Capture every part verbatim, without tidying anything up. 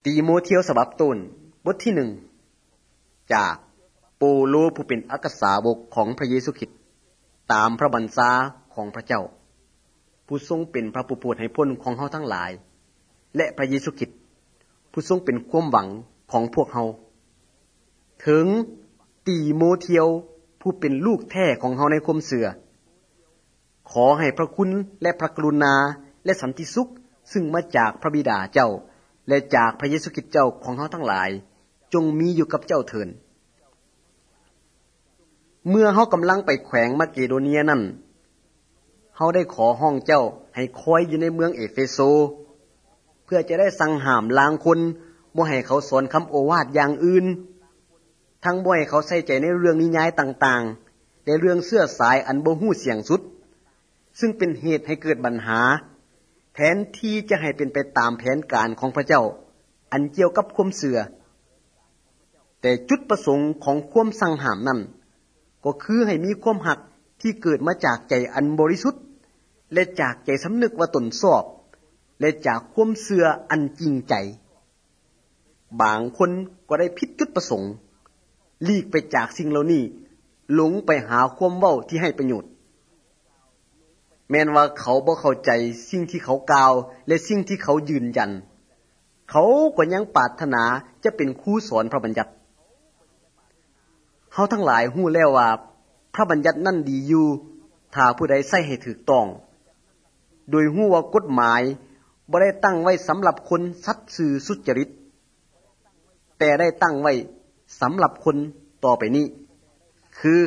ตีโมเธียวฉบับต้นบทที่หนึ่งจากเปาโลผู้เป็นอัครสาวกของพระเยซูคริสต์ตามพระบัญชาของพระเจ้าผู้ทรงเป็นพระผู้โปรดให้พ้นของเฮาทั้งหลายและพระเยซูคริสต์ผู้ทรงเป็นความหวังของพวกเฮาถึงตีโมเธียวผู้เป็นลูกแท้ของเฮาในความเชื่อขอให้พระคุณและพระกรุณาและสันติสุขซึ่งมาจากพระบิดาเจ้าและจากพระเยซูคริสต์เจ้าของเฮาทั้งหลายจงมีอยู่กับเจ้าเถิดเมื่อเฮากำลังไปแขวงมาเกโดเนียนั้นเฮาได้ขอห้องเจ้าให้คอยอยู่ในเมืองเอเฟโซเพื่อจะได้สั่งห้ามลางคนบ่ให้เขาสอนคำโอวาทอย่างอื่นทั้งบ่ให้เขาใส่ใจในเรื่องนิยายต่างๆและเรื่องเสื้อสายอันบ่ฮู้เสียงสุดซึ่งเป็นเหตุให้เกิดปัญหาแทนที่จะให้เป็นไปตามแผนการของพระเจ้าอันเกี่ยวกับความเชื่อแต่จุดประสงค์ของความสั่งห้ามนั้นก็คือให้มีความหักที่เกิดมาจากใจอันบริสุทธิ์และจากใจสำนึกว่าตนชอบและจากความเชื่ออันจริงใจบางคนก็ได้ผิดจุดประสงค์หลีกไปจากสิ่งเหล่านี้หลงไปหาความเว้าที่ให้ประโยชน์แม้นว่าเขาบ่เข้าใจสิ่งที่เขากล่าวและสิ่งที่เขายืนยันเขาก็ยังปรารถนาจะเป็นครูสอนพระบัญญัติเฮาทั้งหลายฮู้แล้วว่าพระบัญญัตินั้นดีอยู่ถ้าผู้ใดใช้ให้ถูกต้องโดยฮู้ว่ากฎหมายบ่ได้ตั้งไว้สำหรับคนสัตย์ซื่อสุจริตแต่ได้ตั้งไว้สำหรับคนต่อไปนี้คือ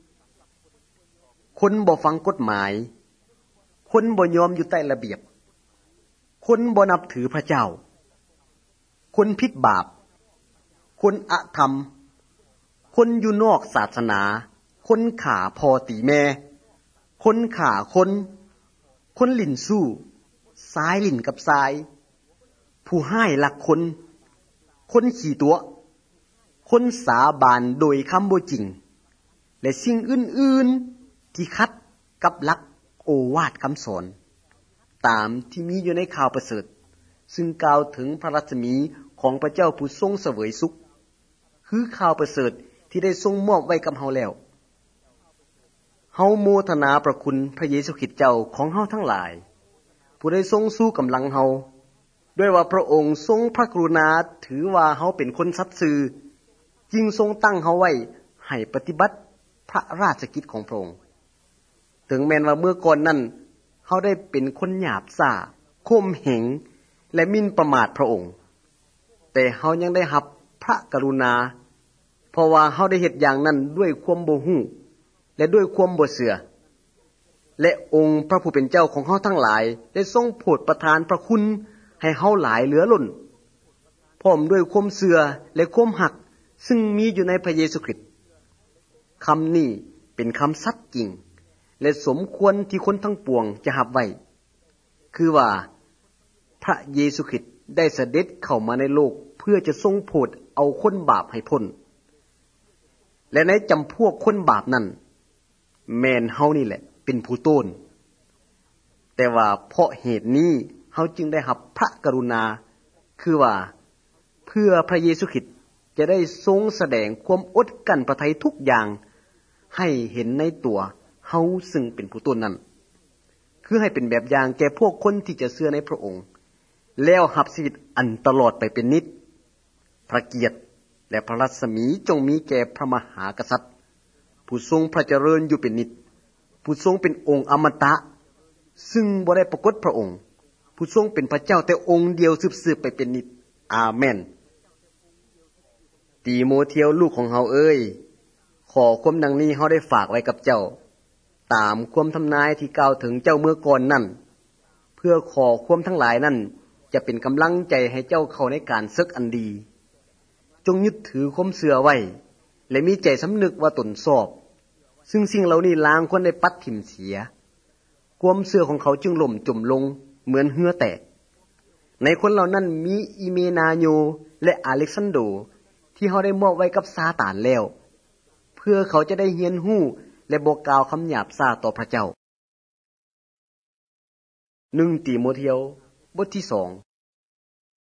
คนบ่ฟังกฎหมายคนบ่ยอมอยู่ใต้ระเบียบคนบ่นับถือพระเจ้าคนผิดบาปคนอธรรมคนอยู่นอกศาสนาคนฆ่าพ่อตีแม่คนฆ่าคนคนลิ้นสู้สายลิ้นกับสายผู้ห้ายลักคนคนขี้ตัวคนสาบานโดยคำบ่จริงและสิ่งอื่นๆที่ขัดกับหลักโอวาทคำสอนตามที่มีอยู่ในข่าวประเสริฐซึ่งกล่าวถึงพระรัศมีของพระเจ้าผู้ทรงเสวยสุขคือข่าวประเสริฐที่ได้ทรงมอบไว้กับเฮาแล้วเฮาโมทนาพระคุณพระเยซูคริสต์เจ้าของเฮาทั้งหลายผู้ได้ทรงสู้กำลังเฮาด้วยว่าพระองค์ทรงพระกรุณาถือว่าเฮาเป็นคนสัตย์ซื่อจึงทรงตั้งเฮาไว้ให้ปฏิบัติพระราชกิจของพระองค์ถึงแม้นว่าเมื่อก่อนนั้นเฮาได้เป็นคนหยาบซ่าข่มเหงและหมิ่นประมาทพระองค์แต่เฮายังได้รับพระกรุณาเพราะว่าเฮาได้เฮ็ดอย่างนั้นด้วยความบ่ฮู้และด้วยความบ่เชื่อและองค์พระผู้เป็นเจ้าของเฮาทั้งหลายได้ทรงโปรดประทานพระคุณให้เฮาหลายเหลือล้นพร้อมด้วยความเชื่อและความรักซึ่งมีอยู่ในพระเยซูคริสต์คำนี้เป็นคำสัตย์จริงและสมควรที่คนทั้งปวงจะรับไว้คือว่าพระเยซูคริสต์ได้เสด็จเข้ามาในโลกเพื่อจะทรงโปรดเอาคนบาปให้พ้นและในจำพวกคนบาปนั้นแม่นเฮานี่แหละเป็นผู้ต้นแต่ว่าเพราะเหตุนี้เฮาจึงได้รับพระกรุณาคือว่าเพื่อพระเยซูคริสต์จะได้ทรงแสดงความอดกลั้นพระทัยทุกอย่างให้เห็นในตัวเฮาซึ่งเป็นผู้ต้นนั้นคือให้เป็นแบบอย่างแก่พวกคนที่จะเชื่อในพระองค์แล้วรับชีวิตอันตลอดไปเป็นนิจพระเกียรติและพระรัศมีจงมีแก่พระมหากษัตริย์ผู้ทรงพระเจริญอยู่เป็นนิจผู้ทรงเป็นองค์อมตะซึ่งบ่ได้ปรากฏพระองค์ผู้ทรงเป็นพระเจ้าแต่องค์เดียวสืบๆไปเป็นนิจอาเมนตีโมเธียวลูกของเฮาเอ้ยขอความดังนี้เฮาได้ฝากไว้กับเจ้าตามความทำนายที่กล่าวถึงเจ้าเมื่อก่อนนั่นเพื่อขอความทั้งหลายนั่นจะเป็นกำลังใจให้เจ้าเข้าในการศึกอันดีจงยึดถือความเชื่อไว้และมีใจสำนึกว่าตนชอบซึ่งสิ่งเหล่านี้ล้างคนได้ปัดถิ่มเสียความเชื่อของเขาจึงล่มจมลงเหมือนเหือแตกในคนเหล่านั้นมีอิเมนาโยและอเล็กซานโดที่เขาได้มอบไว้กับซาตานแล้วเพื่อเขาจะได้เรียนรู้และบ่กล่าวคำหยาบซ่าต่อพระเจ้าหนึ่งตีโมเธียวบทที่สอง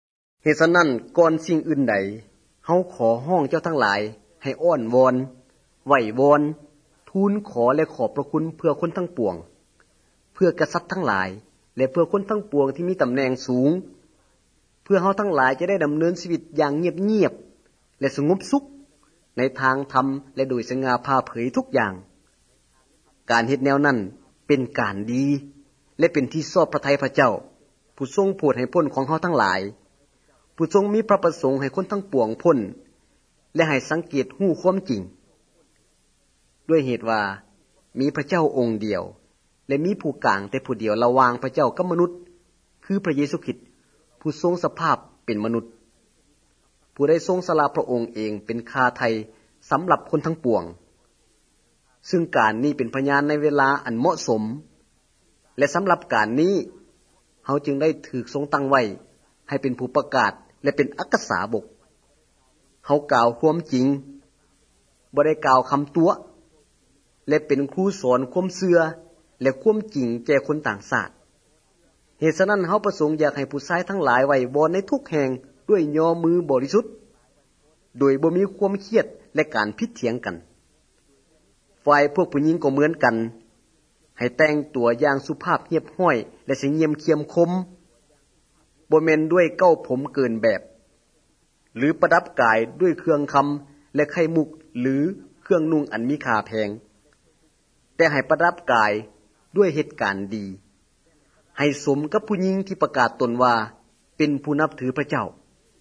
เหตุฉะนั้นก่อนสิ่งอื่นใดเฮาขอห้องเจ้าทั้งหลายให้อ้อนวอนไหว้วอนทูลขอและขอบพระคุณเพื่อคนทั้งปวงเพื่อกษัตริย์ทั้งหลายและเพื่อคนทั้งปวงที่มีตำแหน่งสูงเพื่อเฮาทั้งหลายจะได้ดำเนินชีวิตอย่างเงียบๆและสงบสุขในทางธรรมและโดยสง่าผ่าเผยทุกอย่างการเฮ็ดแนวนั้นเป็นการดีและเป็นที่ชอบพระทัยพระเจ้าผู้ทรงโปรดให้พ้นของเฮาทั้งหลายผู้ทรงมีพระประสงค์ให้คนทั้งปวงพ้นและให้สังเกตรู้ความจริงด้วยเหตุว่ามีพระเจ้าองค์เดียวและมีผู้กลางแต่ผู้เดียวระหว่างพระเจ้ากับมนุษย์คือพระเยซูคริสต์ผู้ทรงสภาพเป็นมนุษย์ผู้ได้ทรงสละพระองค์เองเป็นค่าไถ่สำหรับคนทั้งปวงซึ่งการนี้เป็นพยานในเวลาอันเหมาะสมและสำหรับการนี้เฮาจึงได้ถูกทรงตั้งไว้ให้เป็นผู้ประกาศและเป็นอักษาบกเฮากล่าวความจริงบ่ได้กล่าวคำตัวและเป็นครูสอนความเชื่อและความจริงแก่คนต่างชาติเหตุฉะนั้นเฮาประสงค์อยากให้ผู้ชายทั้งหลายไว้วอนในทุกแห่งด้วยยอมือบริสุทธิ์โดยบ่มีความเครียดและการผิดเถียงกันฝ่ายพวกผู้หญิงก็เหมือนกันให้แต่งตัวอย่างสุภาพเรียบร้อยและสิเงียมเคียมคมบ่แม่นด้วยเก้าผมเกินแบบหรือประดับกายด้วยเครื่องคำและไข่มุกหรือเครื่องนุ่งอันมีค่าแพงแต่ให้ประดับกายด้วยเหตุการณ์ดีให้สมกับผู้หญิงที่ประกาศตนว่าเป็นผู้นับถือพระเจ้า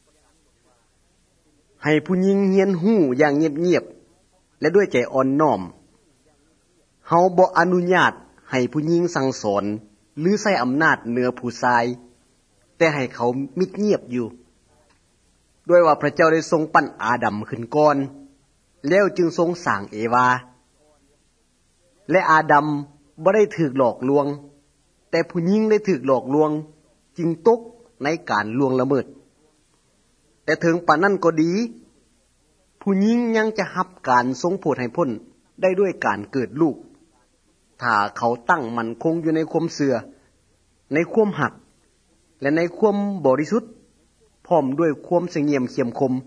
ให้ผู้หญิงเรียนรู้อย่างเงียบๆและด้วยใจอ่อนน้อมเฮาบ่อนุญาตให้ผู้หญิงสั่งสอนหรือใช้อำนาจเหนือผู้ชายแต่ให้เขามิดเงียบอยู่ด้วยว่าพระเจ้าได้ทรงปั้นอาดัมขึ้นก่อนแล้วจึงทรงสร้างเอวาและอาดัมบ่ได้ถูกหลอกลวงแต่ผู้หญิงได้ถูกหลอกลวงจึงตกในการล่วงละเมิดแต่ถึงปานนั้นก็ดีผู้หญิงยังจะรับการทรงโปรดให้พ้นได้ด้วยการเกิดลูกถ้าเขาตั้งมั่นคงอยู่ในความเชื่อในความหักและในความบริสุทธิ์พร้อมด้วยความเสงี่ยมเขียมคม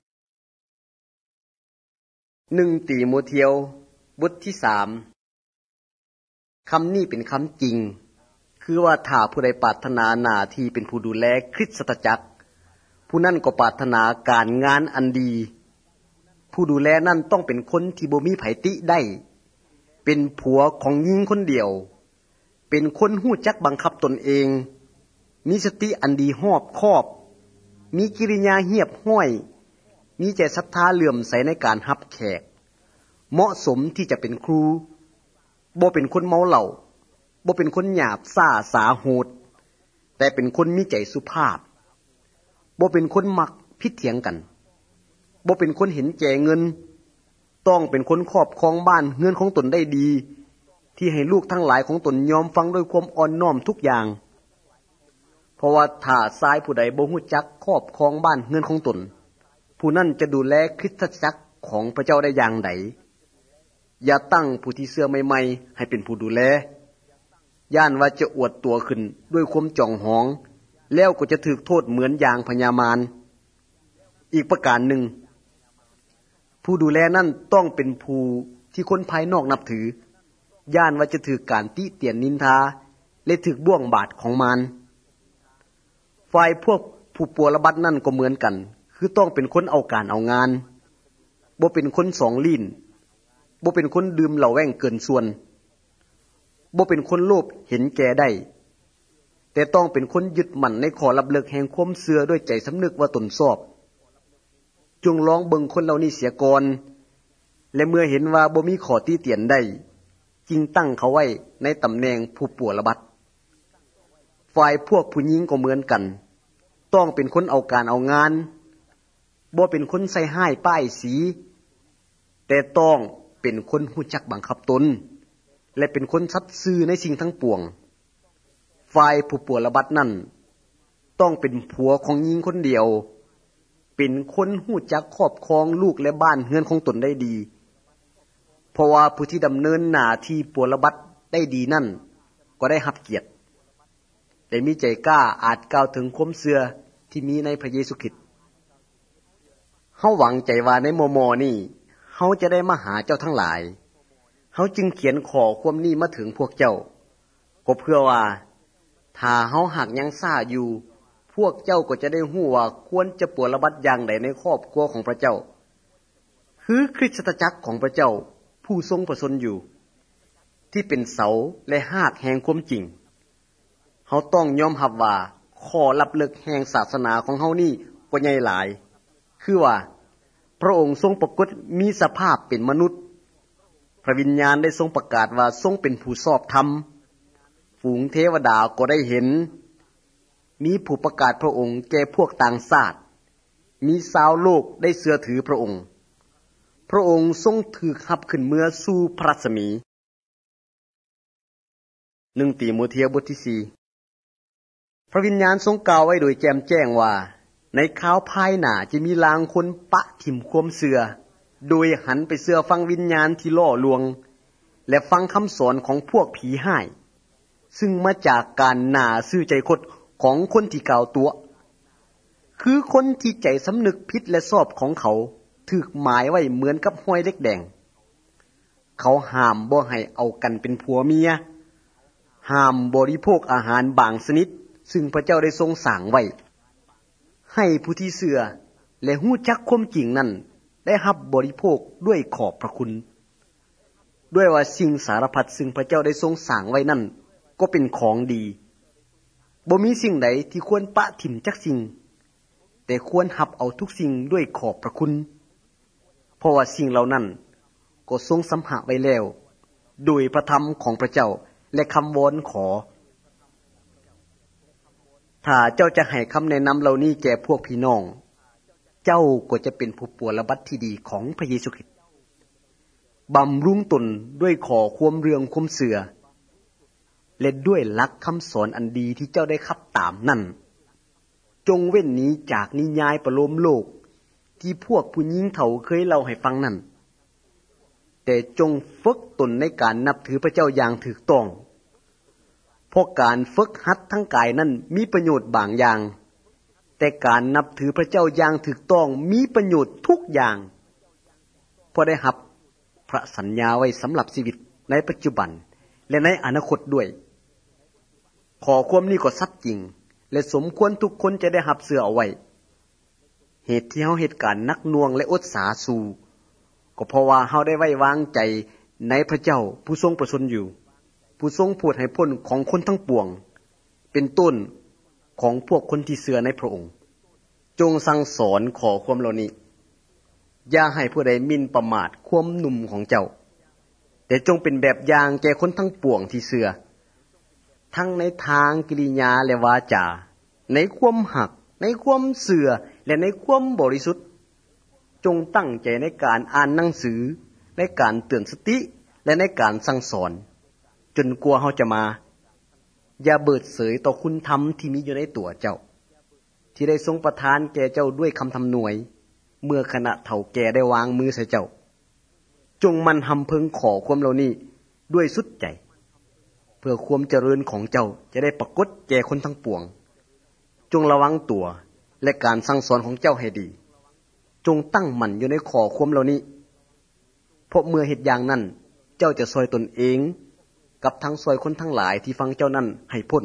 หนึ่งติโมธีบทที่สามคำนี้เป็นคำจริงคือว่าถ้าผู้ใดปรารถนาหน้าที่เป็นผู้ดูแลคริสตจักรผู้นั้นก็ปรารถนาการงานอันดีผู้ดูแลนั้นต้องเป็นคนที่บ่มีไผติได้เป็นผัวของหญิงคนเดียวเป็นคนฮู้จักบังคับตนเองมีสติอันดีรอบคอบมีกิริยาเหียบห้อยมีใจศรัทธาเลื่อมใสในการรับแขกเหมาะสมที่จะเป็นครูบ่เป็นคนเมาเหล้าบ่เป็นคนหยาบซ่าสาโหดแต่เป็นคนมีใจสุภาพบ่เป็นคนมักผิดเถียงกันบ่เป็นคนเห็นแก่เงินต้องเป็นคนครอบครองบ้านเรือนของตนได้ดีที่ให้ลูกทั้งหลายของตนยอมฟังด้วยความอ่อนน้อมทุกอย่างเพราะว่าถ้าชายผู้ใดบ่ฮู้จักครอบครองบ้านเรือนของตนผู้นั้นจะดูแลคริสตจักรของพระเจ้าได้อย่างใดอย่าตั้งผู้ที่เชื่อใหม่ๆให้เป็นผู้ดูแลย่านว่าจะอวดตัวขึ้นด้วยความจ่องหองแล้วก็จะถูกโทษเหมือนอย่างพญามารอีกประการหนึ่งผู้ดูแลนั่นต้องเป็นผู้ที่คนภายนอกนับถือย่านว่าจะถูกการติเตียนนินทาและถูกบ่วงบาทของมารฝ่ายพวกผู้ปัวระบัดนั่นก็เหมือนกันคือต้องเป็นคนเอาการเอางานบ่เป็นคนสองลิ้นบ่เป็นคนดื่มเหล้าแว่งเกินส่วนบ่เป็นคนโลภเห็นแก่ได้แต่ต้องเป็นคนยึดมั่นในข้อลับเลิกแห่งความเชื่อด้วยใจสำนึกว่าตนชอบจงลองเบิ่งคนเหล่านี้เสียก่อนและเมื่อเห็นว่าบ่มีข้อติเตียนได้จึงตั้งเขาไว้ในตำแหน่งผู้ปัวระบัดฝ่ายพวกผู้หญิงก็เหมือนกันต้องเป็นคนเอาการเอางานบ่เป็นคนใส่ห้ายป้ายสีแต่ต้องเป็นคนรู้จักบังคับตนและเป็นคนสัตย์ซื่อในสิ่งทั้งปวงฝ่ายผู้ปัวระบัดนั่นต้องเป็นผัวของหญิงคนเดียวเป็นคนรู้จักครอบครองลูกและบ้านเรือนของตนได้ดีเพราะว่าผู้ที่ดำเนินหน้าที่ปัวระบัดได้ดีนั่นก็ได้รับเกียรติและมีใจกล้าอาจกล่าวถึงความเชื่อที่มีในพระเยซูคริสต์าหวังใจว่าในโมโมนี่เฮาจะได้มาหาเจ้าทั้งหลายเฮาจึงเขียนขอความนี้มาถึงพวกเจ้าก็เพื่อว่าถ้าเฮาหักยังซ่าอยู่พวกเจ้าก็จะได้ฮู้ว่าควรจะปฏิบัติอย่างใดในครอบครัวของพระเจ้าคือคริสตจักรของพระเจ้าผู้ทรงประสนอยู่ที่เป็นเสาและหากแห่งความจริงเฮาต้องยอมรับว่าข้อลับลึกแห่งศาสนาของเฮานี่ก็ใหญ่หลายคือว่าพระองค์ทรงปรากฏมีสภาพเป็นมนุษย์พระวิญญาณได้ทรงประกาศว่าทรงเป็นผู้ชอบธรรมฝูงเทวดาก็ได้เห็นมีผู้ประกาศพระองค์แก่พวกต่างชาติมีชาวโลกได้เชื่อถือพระองค์พระองค์ทรงถูกรับขึ้นเมื่อสู่พระรัศมีหนึ่งติโมธีบทที่สี่พระวิญญาณทรงกล่าวไว้โดยแจ่มแจ้งว่าในคราวภายหน้าจะมีลางคนปะถิ่มความเชื่อโดยหันไปเชื่อฟังวิญญาณที่ล่อลวงและฟังคำสอนของพวกผีห้ายซึ่งมาจากการหน่าซื่อใจคดของคนที่กล่าวตัวคือคนที่ใจสำนึกผิดและชอบของเขาถูกหมายไว้เหมือนกับห้อยเล็กแดงเขาห้ามบ่ให้เอากันเป็นผัวเมียห้ามบริโภคอาหารบางชนิดซึ่งพระเจ้าได้ทรงสั่งไว้ให้ผู้ที่เชื่อและฮู้จักความจริงนั้นได้รับบริโภคด้วยขอบพระคุณด้วยว่าสิ่งสารพัดซึ่งพระเจ้าได้ทรงสั่งไว้นั่นก็เป็นของดีบ่มีสิ่งใดที่ควรปะถิ่มจักสิ่งแต่ควรรับเอาทุกสิ่งด้วยขอบพระคุณเพราะว่าสิ่งเหล่านั้นก็ทรงสัมภาไว้แล้วโดยพระธรรมของพระเจ้าและคำวอนขอถ้าเจ้าจะให้คำแนะนำเหล่านี้แก่พวกพี่น้องเจ้าก็จะเป็นผู้ปฏิบัติที่ดีของพระเยซูคริสต์บำรุงตนด้วยขอความเรืองความเสื่อและด้วยหลักคำสอนอันดีที่เจ้าได้คับตามนั่นจงเว้นหนีจากนิยายประโลมโลกที่พวกผู้หญิงเฒ่าเคยเล่าให้ฟังนั่นแต่จงฝึกตนในการนับถือพระเจ้าอย่างถูกต้องเพราะการฝึกหัดทั้งกายนั้นมีประโยชน์บางอย่างแต่การนับถือพระเจ้าอย่างถูกต้องมีประโยชน์ทุกอย่างเพราะได้รับพระสัญญาไว้สำหรับชีวิตในปัจจุบันและในอนาคตด้วยขอความนี้ก็สัตย์จริงและสมควรทุกคนจะได้รับเสื้อเอาไว้เหตุที่เฮาเหตุการณ์นักหน่วงและอดสาสู่ก็เพราะว่าเฮาได้ไว้วางใจในพระเจ้าผู้ทรงประสนอยู่ผู้ทรงพูดให้พ้นของคนทั้งปวงเป็นต้นของพวกคนที่เชื่อในพระองค์จงสั่งสอนขอความเหล่านี้อย่าให้ผู้ใดหมิ่นประมาทความหนุ่มของเจ้าแต่จงเป็นแบบอย่างแก่คนทั้งปวงที่เชื่อทั้งในทางกิริยาและวาจาในความหักในความเชื่อและในความบริสุทธิ์จงตั้งใจในการอ่านหนังสือในการเตือนสติและในการสั่งสอนจนกว่าเฮาจะมาอย่าเบิดเสยต่อคุณธรรมที่มีอยู่ในตัวเจ้าที่ได้ทรงประทานแก่เจ้าด้วยคำทำนวยเมื่อขณะเฒ่าแก่ได้วางมือใส่เจ้าจงมันทำเพึงขอความเหล่านี้ด้วยสุดใจเพื่อความเจริญของเจ้าจะได้ปรากฏแก่คนทั้งปวงจงระวังตัวและการสั่งสอนของเจ้าให้ดีจงตั้งมั่นอยู่ในขอความเหล่านี้เพราะเมื่อเหตุอย่างนั้นเจ้าจะซอยตนเองกับทั้งซอยคนทั้งหลายที่ฟังเจ้านั้นให้พ้น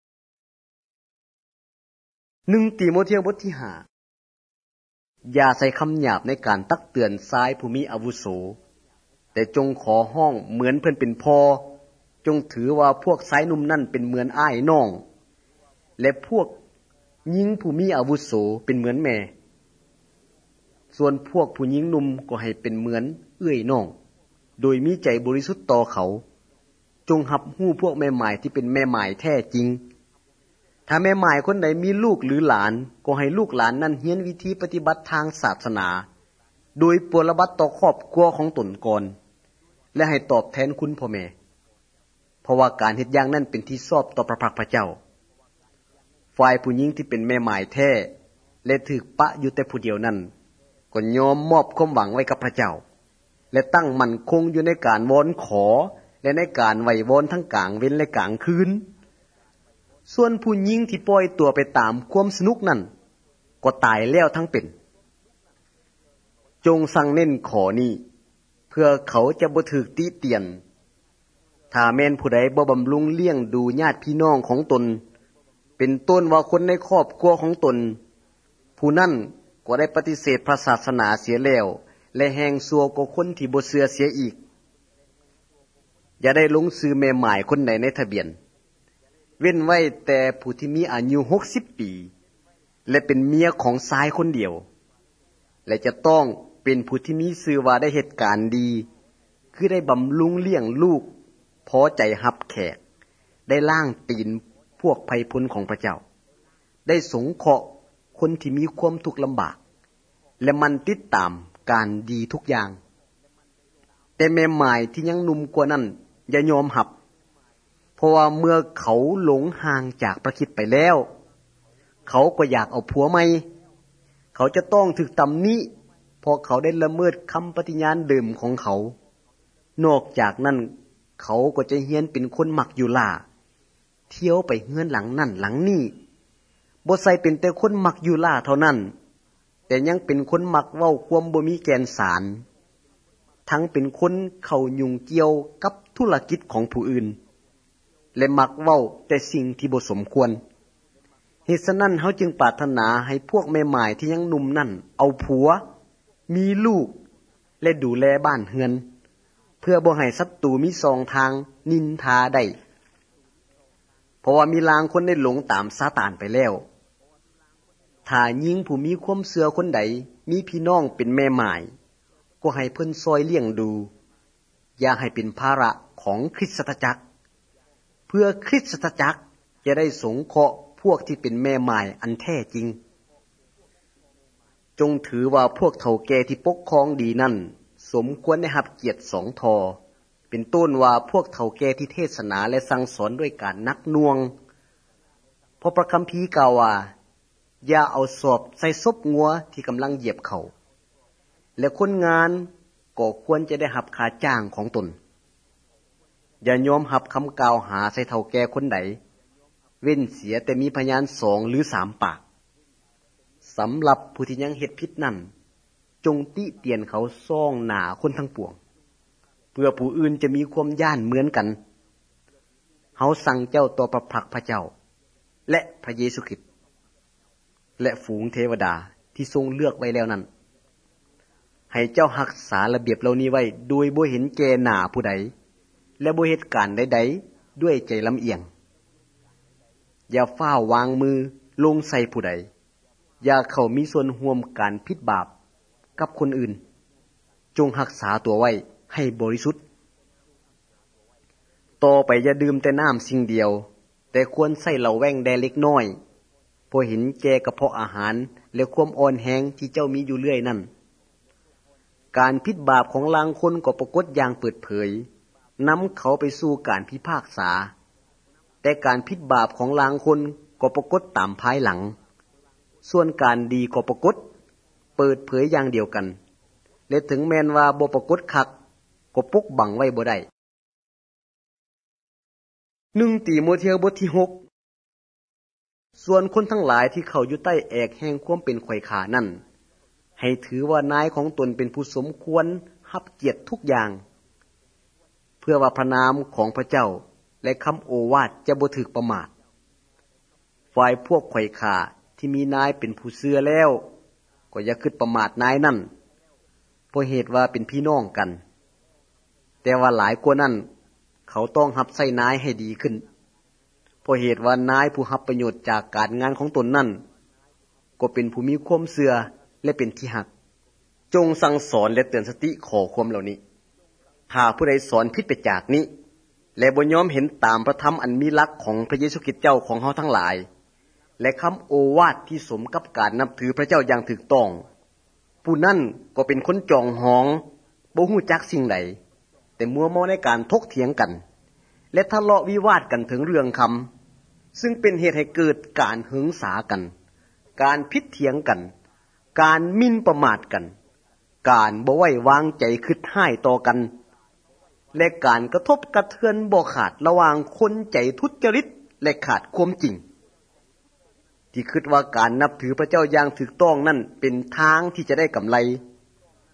หนึ่งติโมธีบทที่ห้าอย่าใส่คำหยาบในการตักเตือนชายผู้มีอาวุโสแต่จงขอห้องเหมือนเพิ่นเป็นพ่อจงถือว่าพวกชายหนุ่มนั่นเป็นเหมือนอ้ายน้องและพวกหญิงผู้มีอาวุโสเป็นเหมือนแม่ส่วนพวกผู้หญิงหนุ่มก็ให้เป็นเหมือนเอื้อยน้องโดยมีใจบริสุทธิ์ต่อเขาจงรับรู้พวกแม่หมายที่เป็นแม่หมายแท้จริงถ้าแม่หมายคนใดมีลูกหรือหลานก็ให้ลูกหลานนั้นเรียนวิธีปฏิบัติทางศาสนาโดยปฏิบัติต่อครอบครัวของตนก่อนและให้ตอบแทนคุณพ่อแม่เพราะว่าการเฮ็ดอย่างนั้นเป็นที่ชอบต่อพระพักพระเจ้าฝ่ายผู้หญิงที่เป็นแม่หมายแท้และถูกปะอยู่แต่ผู้เดียวนั้นก็ยอมมอบความหวังไว้กับพระเจ้าและตั้งมั่นคงอยู่ในการวอนขอและในการไหว้วอนทั้งกลางเว้นและกลางคืนส่วนผู้หญิงที่ปล่อยตัวไปตามความสนุกนั้นก็ตายแล้วทั้งเป็นจงสั่งเน้นขอนี้เพื่อเขาจะบ่ถูกติเตียนถ้าแม่นผู้ใดบ่บำรุงเลี้ยงดูญาติพี่น้องของตนเป็นต้นว่าคนในครอบครัวของตนผู้นั้นก็ได้ปฏิเสธพระศาสนาเสียแล้วและแห่งซัวกว่าคนที่บ่เชื่อเสียอีกอย่าได้ลงชื่อแม่หมายคนใดในทะเบียนเว้นไว้แต่ผู้ที่มีอายุหกสิบปีและเป็นเมียของชายคนเดียวและจะต้องเป็นผู้ที่มีชื่อว่าได้เหตุการณ์ดีคือได้บำรุงเลี้ยงลูกพอใจรับแขกได้ล้างตีนพวกภัยพลของพระเจ้าได้สงเคราะห์คนที่มีความทุกข์ลำบากและมันติดตามการดีทุกอย่างแต่แม่หมายที่ยังหนุ่มกว่านั้นอย่ายอมหับเพราะว่าเมื่อเขาหลงห่างจากพระคริสต์ไปแล้วเขาก็อยากเอาผัวใหม่เขาจะต้องถูกตำหนิเพราะเขาได้ละเมิดคำปฏิญาณเดิมของเขานอกจากนั้นเขาก็จะเฮียนเป็นคนมักอยู่ล่าเที่ยวไปเฮือนหลังนั่นหลังนี่บ่ใส่เป็นแต่คนมักอยู่ล่าเท่านั้นแต่ยังเป็นคนมักเว้าความบ่มีแกนสารทั้งเป็นคนเข้ายุ่งเกี่ยวกับธุรกิจของผู้อื่นและมักเว้าแต่สิ่งที่บ่สมควรเหตุฉะนั้นเฮาจึงปรารถนาให้พวกแม่หมายที่ยังหนุ่มนั่นเอาผัวมีลูกและดูแลบ้านเฮือนเพื่อบ่ให้ศัตรูมีสองทางนินทาได้เพราะว่ามีลางคนได้หลงตามซาตานไปแล้วถ้าหญิงผู้มีความเชื่อคนใดมีพี่น้องเป็นแม่หมายก็ให้เพิ่นซอยเลี้ยงดูอย่าให้เป็นภาระของคริสตจักรเพื่อคริสตจักรจะได้สงเคราะห์พวกที่เป็นแม่หมายอันแท้จริงจงถือว่าพวกเฒ่าแก่ที่ปกครองดีนั่นสมควรได้รับเกียรติสองทอเป็นต้นว่าพวกเฒ่าแก่ที่เทศนาและสั่งสอนด้วยการนักหน่วงเพราะพระคัมภีร์กล่าวว่าอย่าเอาศพใส่ศพงัวที่กำลังเหยียบเขาและคนงานก็ควรจะได้รับค่าจ้างของตนอย่ายอมรับคำกล่าวหาใส่เฒ่าแก่คนใดเว้นเสียแต่มีพยานสองหรือสามปากสำหรับผู้ที่ยังเฮ็ดผิดนั่นจงติเตียนเขาซ่องหน้าคนทั้งปวงเพื่อผู้อื่นจะมีความย่านเหมือนกันเฮาสั่งเจ้าต่อพระพักพระเจ้าและพระเยซูคริสต์และฝูงเทวดาที่ทรงเลือกไว้แล้วนั้นให้เจ้ารักษาระเบียบเหล่านี้ไว้โดยบ่เห็นแก่หน้าผู้ใดและบ่เฮ็ดการใดๆด้วยใจลำเอียงอย่าฟ้าววางมือลงใส่ผู้ใดอย่าเข้ามีส่วนร่วมการผิดบาปกับคนอื่นจงรักษาตัวไว้ให้บริสุทธิ์ต่อไปอย่าดื่มแต่น้ำสิ่งเดียวแต่ควรใส่เหล้าแว่งแดเล็กน้อยเพราะเห็นแก่กระเพาะอาหารและความอ่อนแรงที่เจ้ามีอยู่เรื่อยนั่นการผิดบาปของลางคนก็ปรากฏอย่างเปิดเผยนำเขาไปสู่การพิพากษาแต่การผิดบาปของลางคนก็ปรากฏตามภายหลังส่วนการดีก็ปรากฏเปิดเผยอย่างเดียวกันและถึงแม้นว่าบ่ปรากฏคักก็ปกบังไว้บ่ได้หนึ่งติโมเธีบทที่หกส่วนคนทั้งหลายที่เข้าอยู่ใต้แอกแห่งความเป็นไขว่ขานั่นให้ถือว่านายของตนเป็นผู้สมควรรับเกียรติทุกอย่างเพื่อว่าพระนามของพระเจ้าและคำโอวาทจะบ่ถูกประมาทฝ่ายพวกไขว่ขาที่มีนายเป็นผู้เชื่อแล้วก็อย่าคิดประมาทนายนั่นเพราะเหตุว่าเป็นพี่น้องกันแต่ว่าหลายกว่านั้นเขาต้องรับใช้นายให้ดีขึ้นเพราะเหตุว่านายผู้รับประโยชน์จากการงานของตนนั่นก็เป็นผู้มีความเชื่อและเป็นที่ฮักจงสั่งสอนและเตือนสติขอความเหล่านี้ถ้าผู้ใดสอนผิดไปจากนี้และบ่ยอมเห็นตามพระธรรมอันมีหลักของพระเยซูคริสต์เจ้าของเฮาทั้งหลายและคำโอวาทที่สมกับการนับถือพระเจ้าอย่างถูกต้องผู้นั้นก็เป็นคนจองหองบ่ฮู้จักสิ่งใดแต่มัวเมาในการถกเถียงกันและทะเลาะวิวาทกันถึงเรื่องคำซึ่งเป็นเหตุให้เกิดการหึงสากันการพิดเถียงกันการหมิ่นประมาทกันการบ่ไว้วางใจคิดร้ายต่อกันและการกระทบกระเทือนบ่ขาดระหว่างคนใจทุจริตและขาดความจริงที่คิดว่าการนับถือพระเจ้าอย่างถูกต้องนั่นเป็นทางที่จะได้กำไร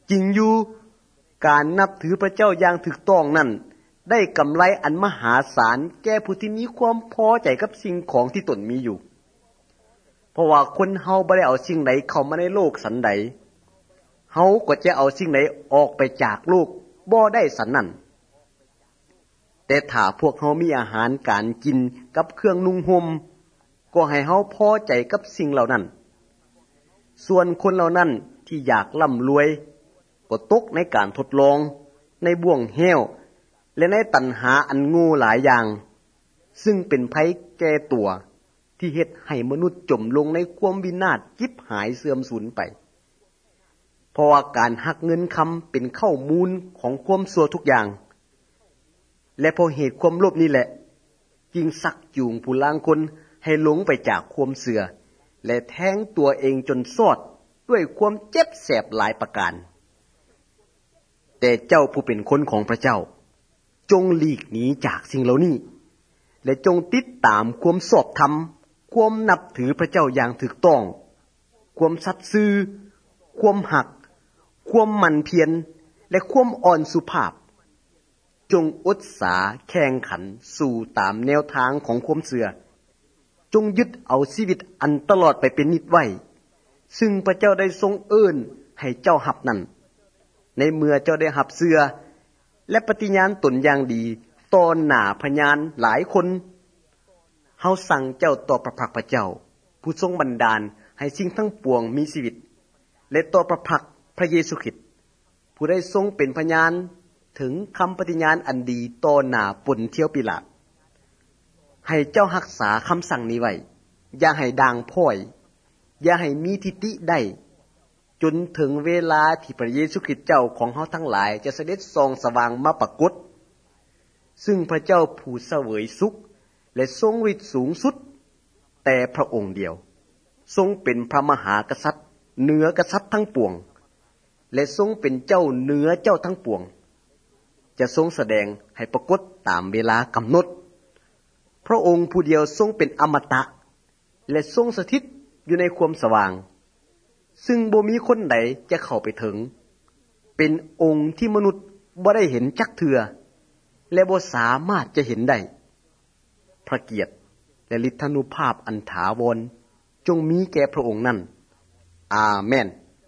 จริงอยู่การนับถือพระเจ้าอย่างถูกต้องนั้นได้กำไรอันมหาศาลแก่ผู้ที่มีความพอใจกับสิ่งของที่ตนมีอยู่เพราะว่าคนเฮาบ่ได้เอาสิ่งใดเข้ามาในโลกสันใดเฮาก็จะเอาสิ่งใดออกไปจากโลกบ่ได้สันนั้นแต่ถ้าพวกเฮามีอาหารการกินกับเครื่องนุ่งห่มก็ให้เฮาพอใจกับสิ่งเหล่านั้นส่วนคนเหล่านั้นที่อยากร่ำรวยก็ตกในการทดลองในบ่วงแห้วและในตัณหาอันโง่หลายอย่างซึ่งเป็นภัยแก่ตัวที่เฮ็ดให้มนุษย์จมลงในความวินาศจิบหายเสื่อมสูญไปเพราะว่าการหักเงินคำเป็นข้าวมูลของความชั่วทุกอย่างและเพราะเหตุความโลภนี่แหละจึงสักจูงผู้ลางคนให้หลงไปจากความเสื่อและแท้งตัวเองจนสอดด้วยความเจ็บแสบหลายประการแต่เจ้าผู้เป็นคนของพระเจ้าจงหลีกหนีจากสิ่งเหล่านี้และจงติดตามความชอบธรรมความนับถือพระเจ้าอย่างถูกต้องความสัตย์ซื่อความหักความหมั่นเพียรและความอ่อนสุภาพจงอุตสาห์แข่งขันสู่ตามแนวทางของความเชื่อจงยึดเอาชีวิตอันตลอดไปเป็นนิจไว้ซึ่งพระเจ้าได้ทรงเอิ้นให้เจ้ารับนั้นในเมื่อเจ้าได้รับเชื่อและปฏิญาณตนอย่างดีต่อหน้าพยานหลายคนเฮาสั่งเจ้าต่อพระพักพระเจ้าผู้ทรงบันดาลให้สิ่งทั้งปวงมีชีวิตและต่อพระพักพระเยซูคริสต์ผู้ได้ทรงเป็นพยานถึงคำปฏิญาณอันดีต่อหน้าปนเที่ยวปิลาตให้เจ้ารักษาคำสั่งนี้ไว้อย่าให้ด่างพร้อยอย่าให้มีทิฏฐิได้จนถึงเวลาที่พระเยซูคริสต์เจ้าของเฮาทั้งหลายจะเสด็จส่องสว่างมาปรากฏซึ่งพระเจ้าผู้เสวยสุขและทรงฤทธิ์สูงสุดแต่พระองค์เดียวทรงเป็นพระมหากษัตริย์เหนือกษัตริย์ทั้งปวงและทรงเป็นเจ้าเหนือเจ้าทั้งปวงจะทรงแสดงให้ปรากฏตามเวลากำหนดพระองค์ผู้เดียวทรงเป็นอมตะและทรงสถิตอยู่ในความสว่างซึ่งบ่มีคนใดจะเข้าไปถึงเป็นองค์ที่มนุษย์บ่ได้เห็นจักเทื่อและบ่สามารถจะเห็นได้พระเกียรติและฤทธานุภาพอันถาวรจงมีแก่พระองค์นั้นอาเมน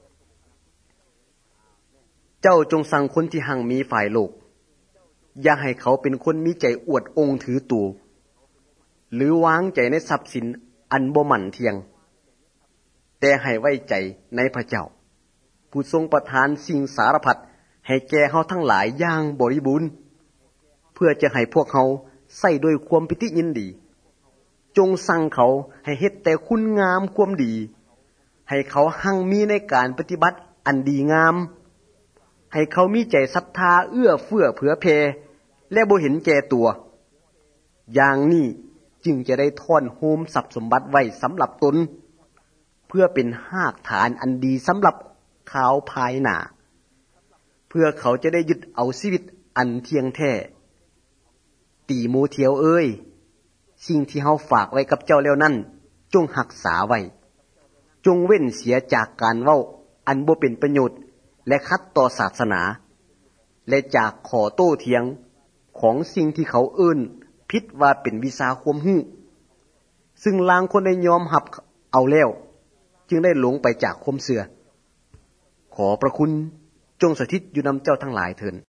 เจ้าจงสั่งคนที่หังมีฝ่ายโลกอย่าให้เขาเป็นคนมีใจอวดองค์ถือตัวหรือวางใจในทรัพย์สินอันบ่หมั่นเที่ยงแต่ให้ไว้ใจในพระเจ้าผู้ทรงประทานสิ่งสารพัดให้แก่เฮาทั้งหลายอย่างบริบูรณ์เพื่อจะให้พวกเฮาใส่ด้วยความปิติยินดีจงสั่งเขาให้เฮ็ดแต่คุณงามความดีให้เขาหั่งมีในการปฏิบัติอันดีงามให้เขามีใจศรัทธาเอื้อเฟื้อเผื่อแผ่และบ่เห็นแก่ตัวอย่างนี้จึงจะได้ทอนโฮมทรัพย์สมบัติไว้สำหรับตนเพื่อเป็นหากฐานอันดีสำหรับเขาภายหน้าเพื่อเขาจะได้ยึดเอาชีวิตอันเที่ยงแท้ตีโมเทียวเอ้ยสิ่งที่เฮาฝากไว้กับเจ้าแล้วนั้นจงรักษาไว้จงเว้นเสียจากการเว้าอันบ่เป็นประโยชน์และขัดต่อศาสนาและจากขอโต้เถียงของสิ่งที่เขาเอิ้นผิดว่าเป็นวิชาความรู้ซึ่งลางคนได้ยอมรับเอาแล้วจึงได้หลงไปจากความเชื่อขอพระคุณจงสถิตอยู่นำเจ้าทั้งหลายเถิด